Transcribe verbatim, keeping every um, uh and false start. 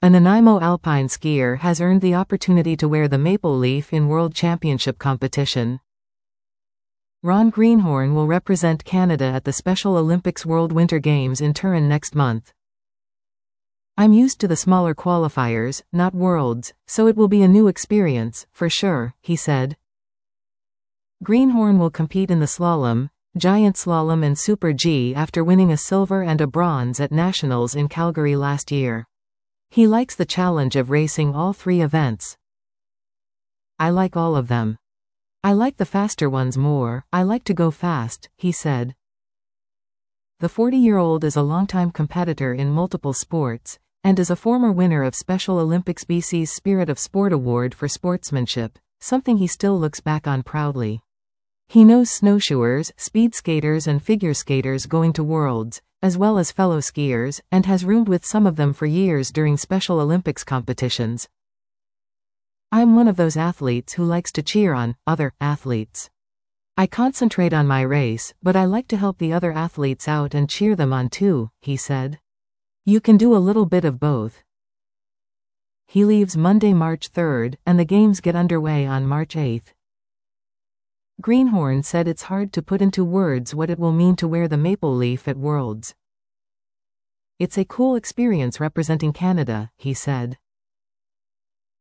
A Nanaimo alpine skier has earned the opportunity to wear the maple leaf in World Championship competition. Ron Greenhorn will represent Canada at the Special Olympics World Winter Games in Turin next month. I'm used to the smaller qualifiers, not worlds, so it will be a new experience, for sure, he said. Greenhorn will compete in the slalom, giant slalom and Super G after winning a silver and a bronze at Nationals in Calgary last year. He likes the challenge of racing all three events. I like all of them. I like the faster ones more, I like to go fast, he said. The forty-year-old is a longtime competitor in multiple sports, and is a former winner of Special Olympics B C's Spirit of Sport Award for sportsmanship, something he still looks back on proudly. He knows snowshoers, speed skaters and figure skaters going to Worlds, as well as fellow skiers, and has roomed with some of them for years during Special Olympics competitions. I'm one of those athletes who likes to cheer on other athletes. I concentrate on my race, but I like to help the other athletes out and cheer them on too, he said. You can do a little bit of both. He leaves Monday, March third, and the games get underway on March eighth. Greenhorn said it's hard to put into words what it will mean to wear the maple leaf at Worlds. It's a cool experience representing Canada, he said.